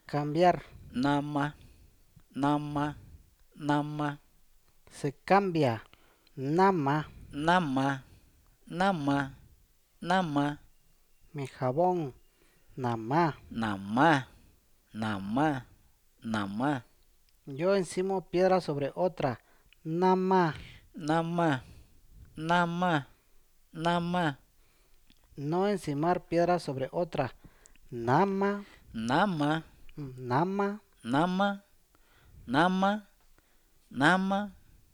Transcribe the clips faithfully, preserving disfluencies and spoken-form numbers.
Cambiar. Nama, nama, nama, Se cambia. Nama. nama, nama, nama, Mi jabón. Nama. nama, nama, nama, Yo encimo piedra sobre otra. Nama. nama, nama, nama, No encimar piedra sobre otra. Nama. nama, Nama. nama, nama, nama,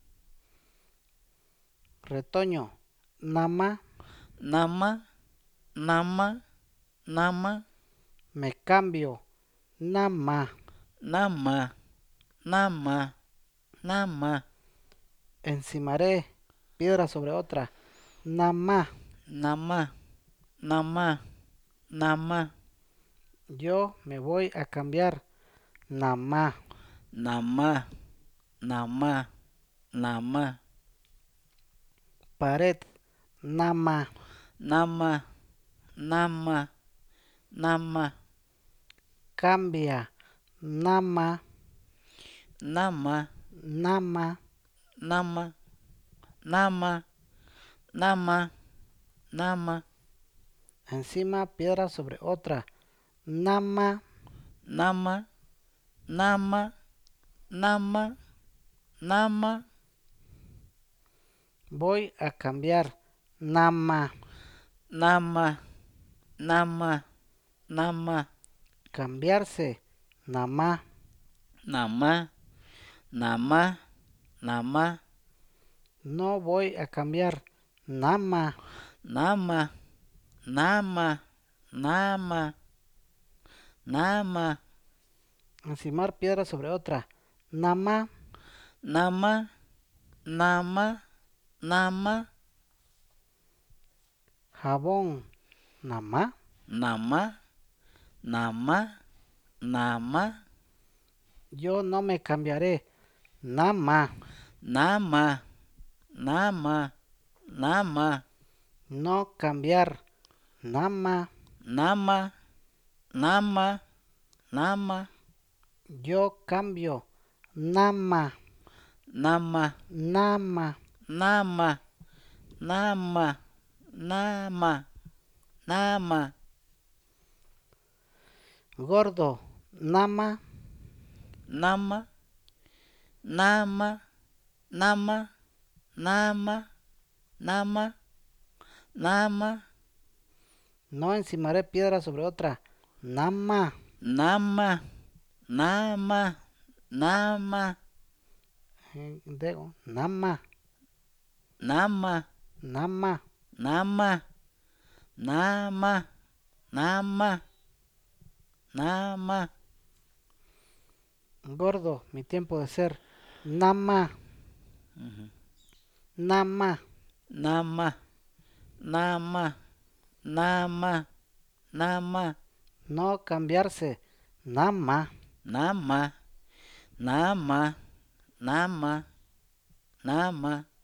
Retoño. Nama. nama, nama, nama, Me cambio. Nama. nama, nama, nama, Encimaré piedra sobre otra. Nama. nama, nama, nama, Yo me voy a cambiar. Nama. nama, nama, nama, Pared. Nama. nama, nama, nama, Cambia. Nama. nama, Nama. nama, nama, nama, nama, Encima piedra sobre otra. Nama. nama, nama, nama, nama, Voy a cambiar. Nama. nama, nama, nama, Cambiarse. Nama. nama, nama, nama, No voy a cambiar. Nama. nama, nama, nama, nama, Encimar piedra sobre otra. Nama. nama, nama, nama, Jabón. Nama. nama, nama, nama, Yo no me cambiaré. Nama. nama, nama, nama, No cambiar. Nama. nama, nama, nama, Yo cambio. Nama. nama, Nama. nama, nama, nama, nama, Gordo. Nama. nama, nama, nama, nama, nama, nama, No encimaré piedra sobre otra. Nama. nama, nama, nama, Eh, Digo, nama. nama, Nama. nama, nama, nama, nama, Gordo. Mi tiempo de ser. Nama. ujú, Nama. nama, nama, nama, nama, No cambiarse. Nama. nama, nama, nama, nama.